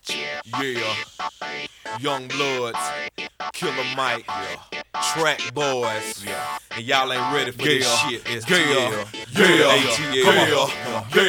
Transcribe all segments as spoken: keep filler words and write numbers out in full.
Yeah, Young Bloods, Killer Mike, yeah. Track Boys, yeah. And y'all ain't ready for yeah. this shit. It's yeah, yeah, yeah, A T L. yeah,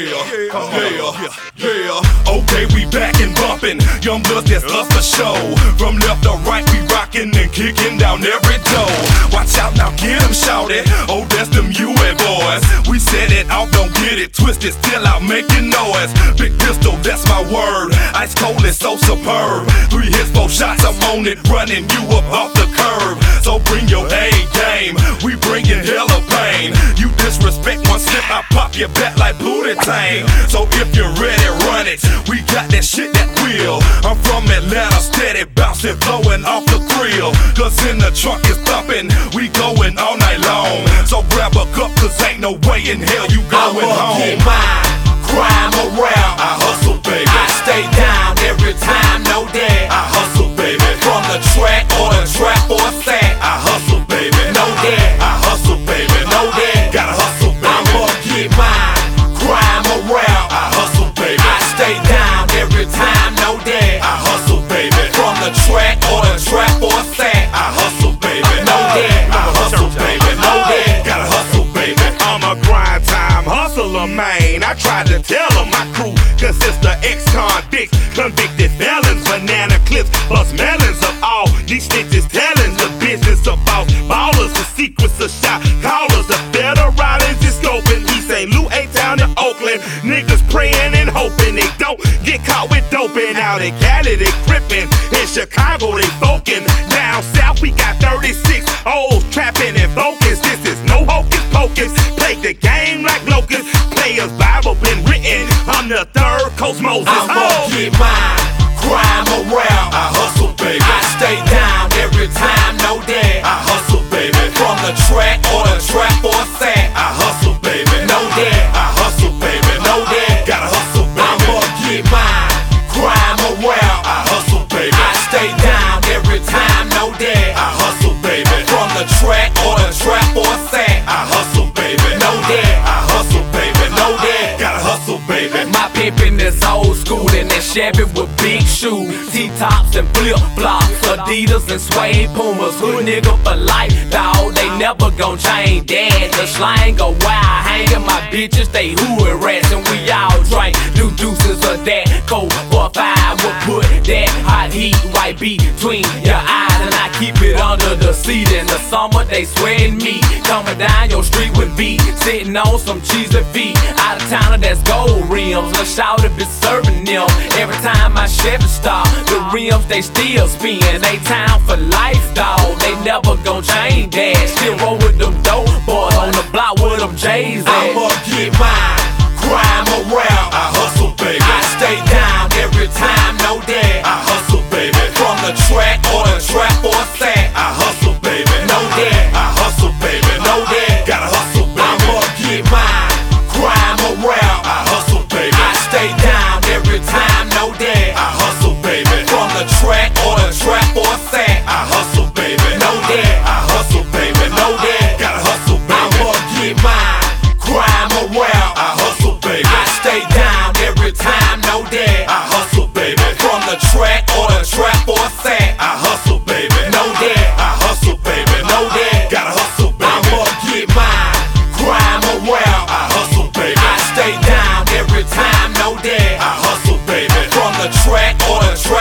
yeah, yeah, yeah. Okay, we back and bumpin'. Young Bloods, that's us for show. From left to right, we rockin' and kickin' down every door. Watch out now, get 'em shouted. Oh, that's them U A boys. We set it off, don't get it twisted. Still out making noise. Big pistol, that's my word. Ice cold and so superb. Three hits, four shots, I'm on it, running you up off the curb. So bring your A game, we bringin' hella pain. You disrespect one slip, I pop your back like Booty Tang. So if you're ready, run it. We got that shit that will. I'm from Atlanta, steady bouncing, blowing off the grill. Cause in the trunk is thumping, we going all night long. So grab a cup, cause ain't no way in hell you going I'ma home. get mine, crime around. I hustle, baby. I stay down every time, no doubt. I hustle, baby. From the track or the trap or sack, I hustle, baby. no doubt. I hustle, baby. No doubt. Gotta hustle, baby. I'ma get mine, crime around. I hustle, baby. I stay down every time, no doubt. I hustle, baby. From the track or the trap or sack, I hustle, baby. no doubt. I hustle, baby. No doubt. Gotta hustle, baby. I'm a grind time hustler, man. I tried to tell them my crew consists of ex-convicts, convicted felons, banana clips, plus melons of all these stitches. Tellings the business about ballers, the secrets of shot callers, the federal is scoping. East Saint Louis, A-Town, and Oakland. Niggas praying and hoping they don't get caught with doping. Out in Cali, they crippin'. In Chicago, they folkin'. Down south, we got thirty-six O's trapping and focus. This is no hocus pocus. Play the game like locusts. Players Bible been written. I'm the third coast Moses. I'ma Oh. get mine, crime around. I hustle, baby. I stay down every time, no doubt. I hustle, baby. From the track or the trap or sack, I hustle, baby. no doubt. I hustle, baby. No doubt. Gotta hustle, baby. I'ma get mine, crime around. I hustle, baby. I stay down every time, no doubt. I hustle, baby. From the track or the trap or sack, I hustle, baby. no doubt. I hustle, baby. No doubt. Gotta hustle, baby. My pimpin' is old school and that Chevy with big shoes, T-tops and flip-flops, Adidas and suede Pumas. Hood nigga for life, dawg, they never gon' change that. The slang go wild, hangin' my bitches, they hood rats, and we all drink new juices of that cold four five. Will put that hot heat right between your eyes, and I keep it under the seat. In the summer they sweatin' me, coming down your street with beat, sitting on some cheese and feet. Out of town, that's gold rims. Let's shout it, be serving them. Every time my Chevy stop, the rims they still spin. They time for life, dawg. They never gon' change that. Still roll with them dope boys on the block with them J's at. I'ma get mine, crime around. I hustle, baby. I stay down every time, no doubt. I hustle, baby. From the track or the trap or sack, I hustle, baby. no doubt. I hustle, baby. No doubt. Gotta hustle, baby. I'ma get mine, crime around. I hustle, baby. I stay down every time, no doubt. I hustle, baby. From the track or the trap or sack, I hustle, baby. no doubt. I hustle, baby. No doubt. Gotta hustle, baby. I'ma get mine, crime around. I hustle, baby. I stay down every time, no doubt. I hustle, baby. From the track or the trap or sack, I hustle, baby. no doubt. I hustle, baby. No doubt. Gotta hustle, baby. I'ma get mine, crime around. I hustle, baby. I stay down every time, no doubt. I hustle, baby. From the track or the trap